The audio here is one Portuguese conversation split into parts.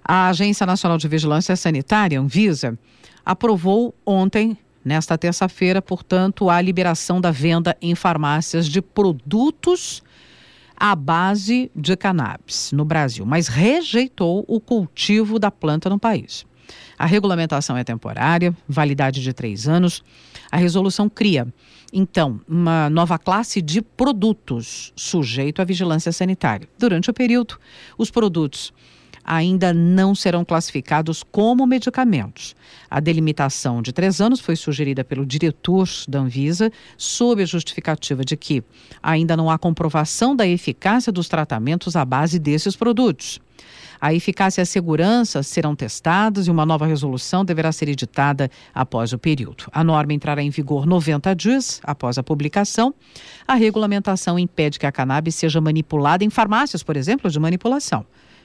A Agência Nacional de Vigilância Sanitária, Anvisa, aprovou ontem, nesta terça-feira, portanto, a liberação da venda em farmácias de produtos à base de cannabis no Brasil, mas rejeitou o cultivo da planta no país. A regulamentação é temporária, validade de 3 anos. A resolução cria, então, uma nova classe de produtos sujeito à vigilância sanitária. Durante o período, os produtos ainda não serão classificados como medicamentos. A delimitação de 3 anos foi sugerida pelo diretor da Anvisa, sob a justificativa de que ainda não há comprovação da eficácia dos tratamentos à base desses produtos. A eficácia e a segurança serão testadas e uma nova resolução deverá ser editada após o período. A norma entrará em vigor 90 dias após a publicação. A regulamentação impede que a cannabis seja manipulada em farmácias, por exemplo, de manipulação.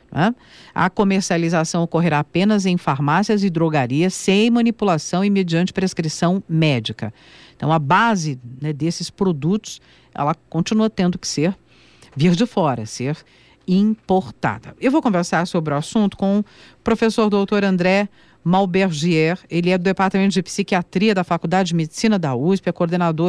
A comercialização ocorrerá apenas em farmácias e drogarias sem manipulação e mediante prescrição médica. Então, a base, desses produtos, ela continua tendo que vir de fora, ser importada. Eu vou conversar sobre o assunto com o professor doutor André Malbergier. Ele é do Departamento de Psiquiatria da Faculdade de Medicina da USP, é coordenador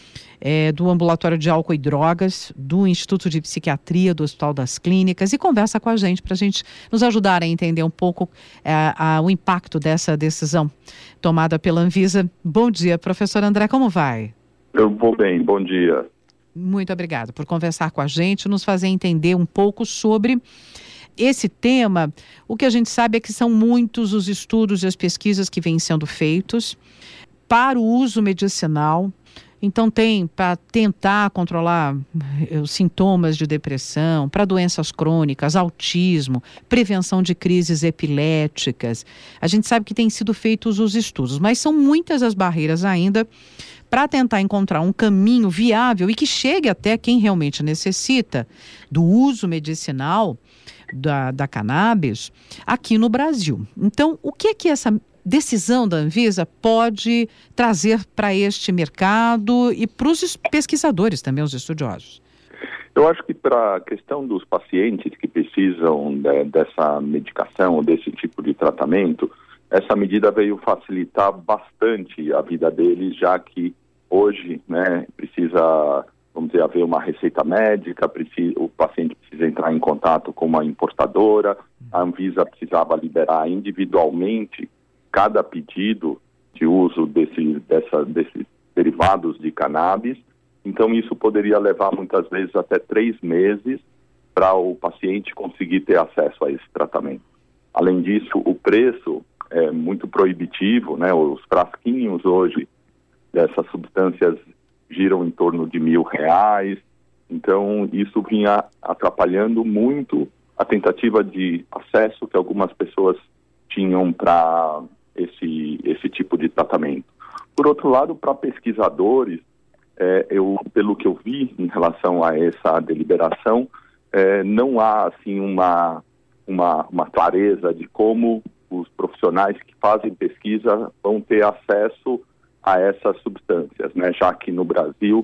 do Ambulatório de Álcool e Drogas, do Instituto de Psiquiatria do Hospital das Clínicas, e conversa com a gente para a gente nos ajudar a entender um pouco o impacto dessa decisão tomada pela Anvisa. Bom dia, professor André, como vai? Eu vou bem, bom dia. Muito obrigada por conversar com a gente, nos fazer entender um pouco sobre esse tema. O que a gente sabe é que são muitos os estudos e as pesquisas que vêm sendo feitos para o uso medicinal. Então tem para tentar controlar os sintomas de depressão, para doenças crônicas, autismo, prevenção de crises epiléticas. A gente sabe que têm sido feitos os estudos, mas são muitas as barreiras ainda para tentar encontrar um caminho viável e que chegue até quem realmente necessita do uso medicinal da cannabis aqui no Brasil. Então, o que é que essa decisão da Anvisa pode trazer para este mercado e para os pesquisadores também, os estudiosos? Eu acho que para a questão dos pacientes que precisam dessa medicação ou desse tipo de tratamento, essa medida veio facilitar bastante a vida deles, já que hoje, precisa, vamos dizer, haver uma receita médica, o paciente precisa entrar em contato com uma importadora, a Anvisa precisava liberar individualmente cada pedido de uso desses derivados de cannabis. Então isso poderia levar muitas vezes até 3 meses para o paciente conseguir ter acesso a esse tratamento. Além disso, o preço é muito proibitivo, os frasquinhos hoje dessas substâncias giram em torno de R$1.000. Então isso vinha atrapalhando muito a tentativa de acesso que algumas pessoas tinham para esse tipo de tratamento. Por outro lado, para pesquisadores, pelo que eu vi em relação a essa deliberação, não há assim uma clareza de como os profissionais que fazem pesquisa vão ter acesso a essas substâncias, já que no Brasil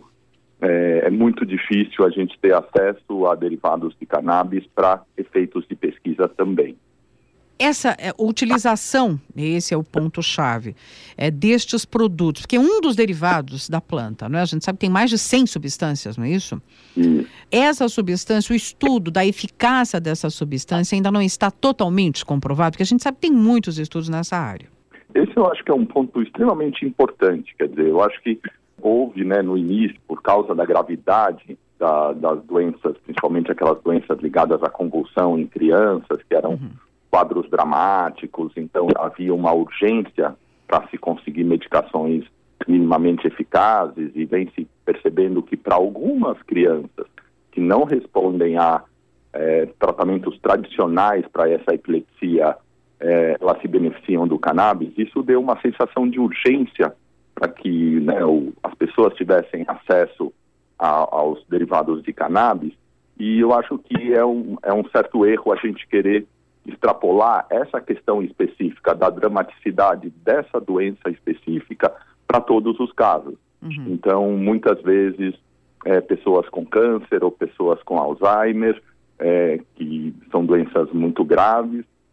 é muito difícil a gente ter acesso a derivados de cannabis para efeitos de pesquisa também. Essa utilização, esse é o ponto-chave, destes produtos, porque um dos derivados da planta, a gente sabe que tem mais de 100 substâncias, não é isso? Essa substância, o estudo da eficácia dessa substância ainda não está totalmente comprovado, porque a gente sabe que tem muitos estudos nessa área. Esse eu acho que é um ponto extremamente importante, quer dizer, eu acho que houve, no início, por causa da gravidade das doenças, principalmente aquelas doenças ligadas à convulsão em crianças, que eram quadros dramáticos, então havia uma urgência para se conseguir medicações minimamente eficazes, e vem se percebendo que para algumas crianças que não respondem a tratamentos tradicionais para essa epilepsia, elas se beneficiam do cannabis. Isso deu uma sensação de urgência para que as pessoas tivessem acesso aos derivados de cannabis, e eu acho que é um certo erro a gente querer extrapolar essa questão específica da dramaticidade dessa doença específica para todos os casos. Então, muitas vezes, pessoas com câncer ou pessoas com Alzheimer, que são doenças muito graves,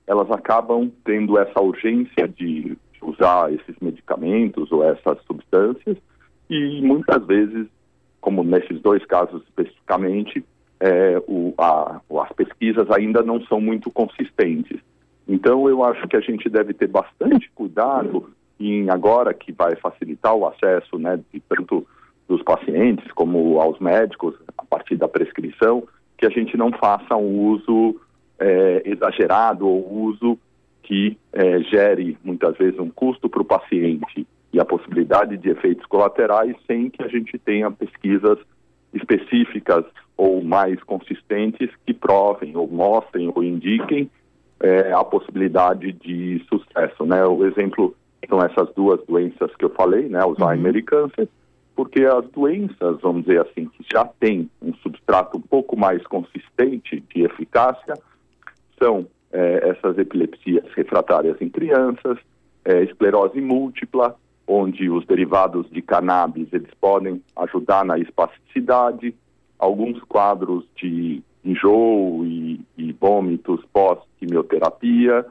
elas acabam tendo essa urgência de usar esses medicamentos ou essas substâncias e muitas vezes, como nesses 2 casos especificamente, as pesquisas ainda não são muito consistentes. Então eu acho que a gente deve ter bastante cuidado em agora que vai facilitar o acesso, né, de tanto dos pacientes como aos médicos a partir da prescrição, que a gente não faça um uso exagerado ou uso que gere muitas vezes um custo para o paciente e a possibilidade de efeitos colaterais sem que a gente tenha pesquisas específicas ou mais consistentes que provem ou mostrem ou indiquem a possibilidade de sucesso, né? O exemplo são essas 2 doenças que eu falei, né? Alzheimer e câncer, porque as doenças, vamos dizer assim, que já têm um substrato um pouco mais consistente de eficácia, são essas epilepsias refratárias em crianças, esclerose múltipla, onde os derivados de cannabis eles podem ajudar na espasticidade, alguns quadros de enjoo e vômitos pós-quimioterapia,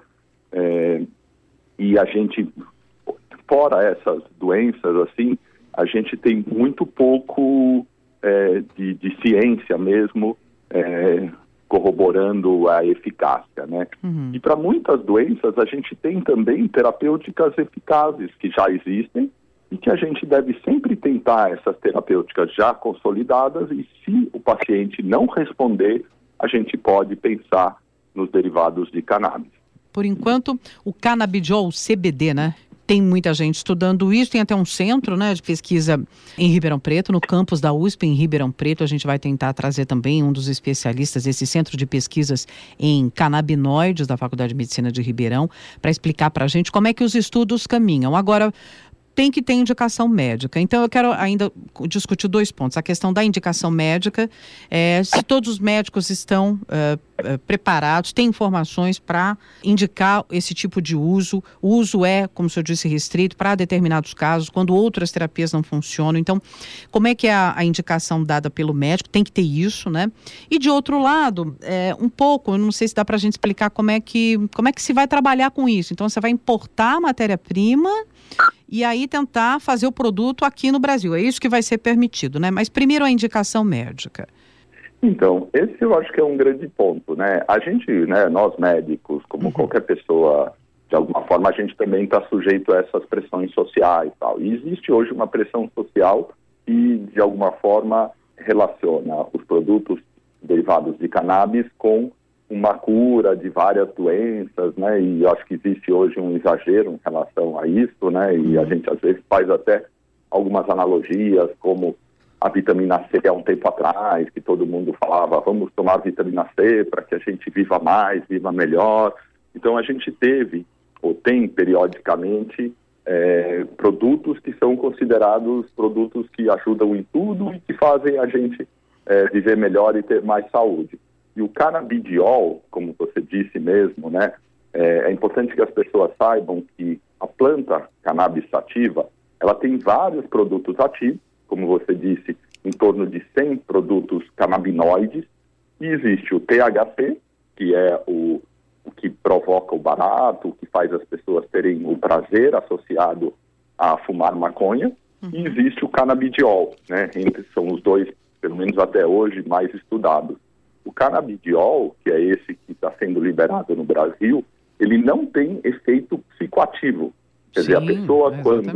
e a gente, fora essas doenças, assim, a gente tem muito pouco de ciência mesmo corroborando a eficácia, né? E para muitas doenças a gente tem também terapêuticas eficazes que já existem e que a gente deve sempre tentar essas terapêuticas já consolidadas e se o paciente não responder, a gente pode pensar nos derivados de cannabis. Por enquanto, o canabidiol, o CBD, né? Tem muita gente estudando isso, tem até um centro, né, de pesquisa em Ribeirão Preto, no campus da USP em Ribeirão Preto. A gente vai tentar trazer também um dos especialistas desse centro de pesquisas em canabinoides da Faculdade de Medicina de Ribeirão para explicar para a gente como é que os estudos caminham. Agora, tem que ter indicação médica. Então, eu quero ainda discutir 2 pontos. A questão da indicação médica, se todos os médicos estão preparados, têm informações para indicar esse tipo de uso. O uso é, como o senhor disse, restrito para determinados casos, quando outras terapias não funcionam. Então, como é que é a indicação dada pelo médico? Tem que ter isso, né? E, de outro lado, um pouco, eu não sei se dá para a gente explicar como é que se vai trabalhar com isso. Então, você vai importar a matéria-prima e aí tentar fazer o produto aqui no Brasil. É isso que vai ser permitido, né? Mas primeiro a indicação médica. Então, esse eu acho que é um grande ponto, né? A gente, né, nós médicos, como qualquer pessoa, de alguma forma, a gente também está sujeito a essas pressões sociais e tal. E existe hoje uma pressão social que, de alguma forma, relaciona os produtos derivados de cannabis com uma cura de várias doenças, né? E acho que existe hoje um exagero em relação a isso, né? E a gente às vezes faz até algumas analogias, como a vitamina C há um tempo atrás, que todo mundo falava, vamos tomar vitamina C para que a gente viva mais, viva melhor. Então a gente teve, ou tem periodicamente, produtos que são considerados produtos que ajudam em tudo e que fazem a gente viver melhor e ter mais saúde. E o canabidiol, como você disse mesmo, né, é importante que as pessoas saibam que a planta cannabis sativa, ela tem vários produtos ativos, como você disse, em torno de 100 produtos canabinoides, e existe o THC, que é o que provoca o barato, o que faz as pessoas terem o prazer associado a fumar maconha, e existe o canabidiol, né, são os 2, pelo menos até hoje, mais estudados. O canabidiol, que é esse que está sendo liberado no Brasil, ele não tem efeito psicoativo. Quer dizer, a pessoa quando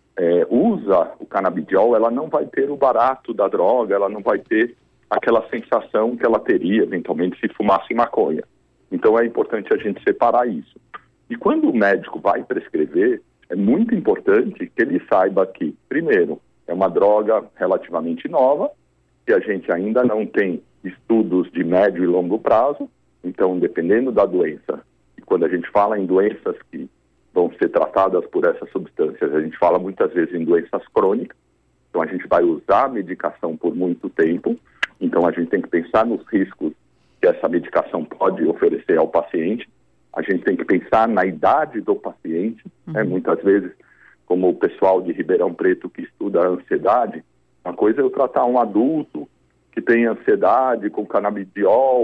usa o canabidiol, ela não vai ter o barato da droga, ela não vai ter aquela sensação que ela teria, eventualmente, se fumasse maconha. Então é importante a gente separar isso. E quando o médico vai prescrever, é muito importante que ele saiba que, primeiro, é uma droga relativamente nova, que a gente ainda não tem estudos de médio e longo prazo, então dependendo da doença, e quando a gente fala em doenças que vão ser tratadas por essas substâncias, a gente fala muitas vezes em doenças crônicas, então a gente vai usar a medicação por muito tempo, então a gente tem que pensar nos riscos que essa medicação pode oferecer ao paciente, a gente tem que pensar na idade do paciente, né? Muitas vezes, como o pessoal de Ribeirão Preto que estuda a ansiedade, uma coisa é eu tratar um adulto que tem ansiedade com canabidiol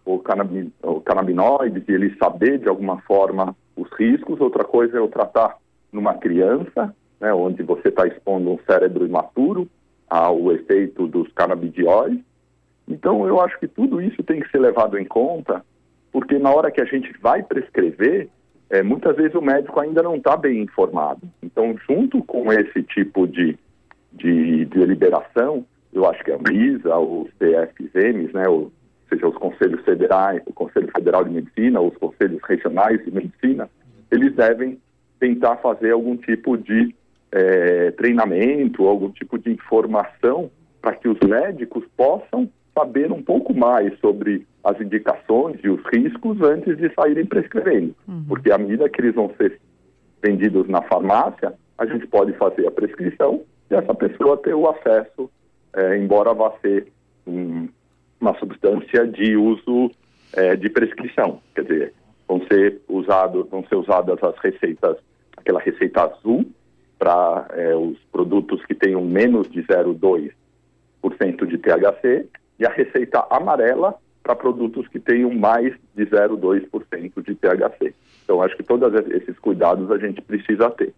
o canabinoides e ele saber de alguma forma os riscos. Outra coisa é eu tratar numa criança, né, onde você está expondo um cérebro imaturo ao efeito dos canabidióis. Então eu acho que tudo isso tem que ser levado em conta, porque na hora que a gente vai prescrever, muitas vezes o médico ainda não está bem informado. Então, junto com esse tipo de deliberação, eu acho que a Anvisa, os CFMs, né, ou seja, os conselhos federais, o Conselho Federal de Medicina, os conselhos regionais de medicina, eles devem tentar fazer algum tipo de treinamento, algum tipo de informação para que os médicos possam saber um pouco mais sobre as indicações e os riscos antes de saírem prescrevendo. Porque à medida que eles vão ser vendidos na farmácia, a gente pode fazer a prescrição e essa pessoa ter o acesso, embora vá ser uma substância de uso de prescrição. Quer dizer, vão ser usadas as receitas, aquela receita azul para os produtos que tenham menos de 0,2% de THC e a receita amarela para produtos que tenham mais de 0,2% de THC. Então, acho que todos esses cuidados a gente precisa ter.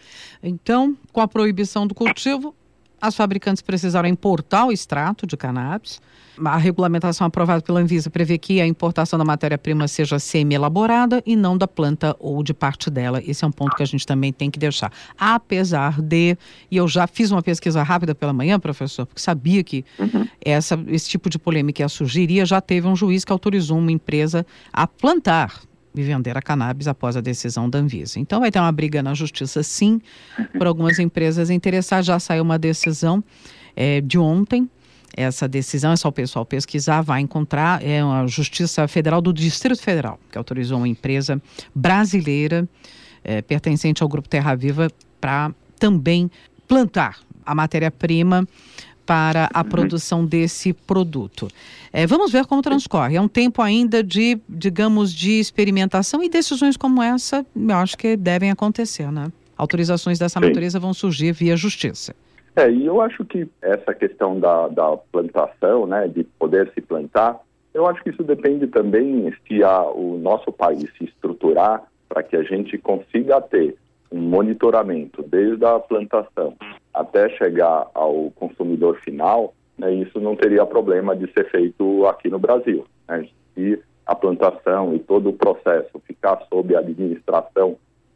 Então, com a proibição do cultivo, as fabricantes precisaram importar o extrato de cannabis. A regulamentação aprovada pela Anvisa prevê que a importação da matéria-prima seja semi-elaborada e não da planta ou de parte dela. Esse é um ponto que a gente também tem que deixar. Apesar de, e eu já fiz uma pesquisa rápida pela manhã, professor, porque sabia que esse tipo de polêmica ia surgir, e já teve um juiz que autorizou uma empresa a plantar e vender a cannabis após a decisão da Anvisa. Então vai ter uma briga na justiça, sim, por algumas empresas interessadas. Já saiu uma decisão de ontem. Essa decisão é só o pessoal pesquisar, vai encontrar. É a Justiça Federal do Distrito Federal, que autorizou uma empresa brasileira pertencente ao Grupo Terra Viva para também plantar a matéria-prima para a produção desse produto. Vamos ver como transcorre. É um tempo ainda de, digamos, de experimentação, e decisões como essa, eu acho que devem acontecer, né? Autorizações dessa natureza vão surgir via justiça. E eu acho que essa questão da plantação, né, de poder se plantar, eu acho que isso depende também se o nosso país se estruturar para que a gente consiga ter um monitoramento desde a plantação até chegar ao consumidor final, né, isso não teria problema de ser feito aqui no Brasil, né? Se a plantação e todo o processo ficar sob a administração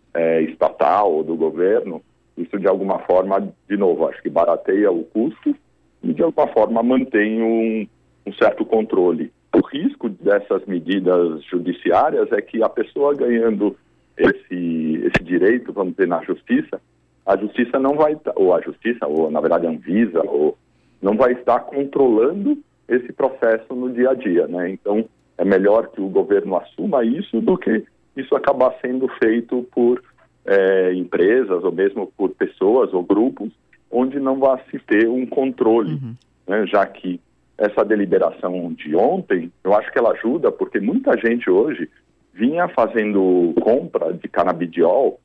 estatal ou do governo, isso de alguma forma, de novo, acho que barateia o custo e de alguma forma mantém um certo controle. O risco dessas medidas judiciárias é que a pessoa ganhando esse direito, vamos dizer, na justiça, a justiça não vai, ou na verdade a Anvisa, não vai estar controlando esse processo no dia a dia, né? Então, é melhor que o governo assuma isso do que isso acabar sendo feito por empresas ou mesmo por pessoas ou grupos onde não vai se ter um controle, né? Já que essa deliberação de ontem, eu acho que ela ajuda porque muita gente hoje vinha fazendo compra de canabidiol,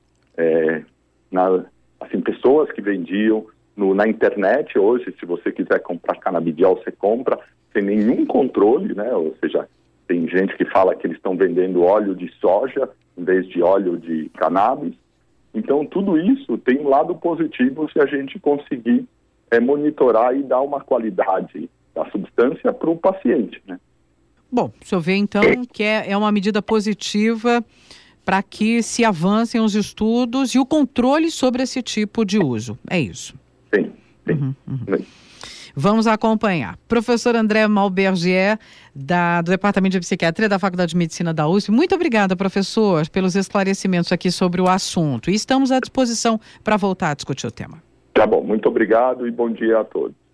pessoas que vendiam na internet hoje, se você quiser comprar canabidiol, você compra sem nenhum controle, né? Ou seja, tem gente que fala que eles estão vendendo óleo de soja em vez de óleo de cannabis. Então, tudo isso tem um lado positivo se a gente conseguir monitorar e dar uma qualidade da substância para o paciente, né? Bom, o senhor vê então que é uma medida positiva para que se avancem os estudos e o controle sobre esse tipo de uso. É isso? Sim. Vamos acompanhar. Professor André Malbergier, do Departamento de Psiquiatria da Faculdade de Medicina da USP. Muito obrigada, professor, pelos esclarecimentos aqui sobre o assunto. E estamos à disposição para voltar a discutir o tema. Tá bom, muito obrigado e bom dia a todos.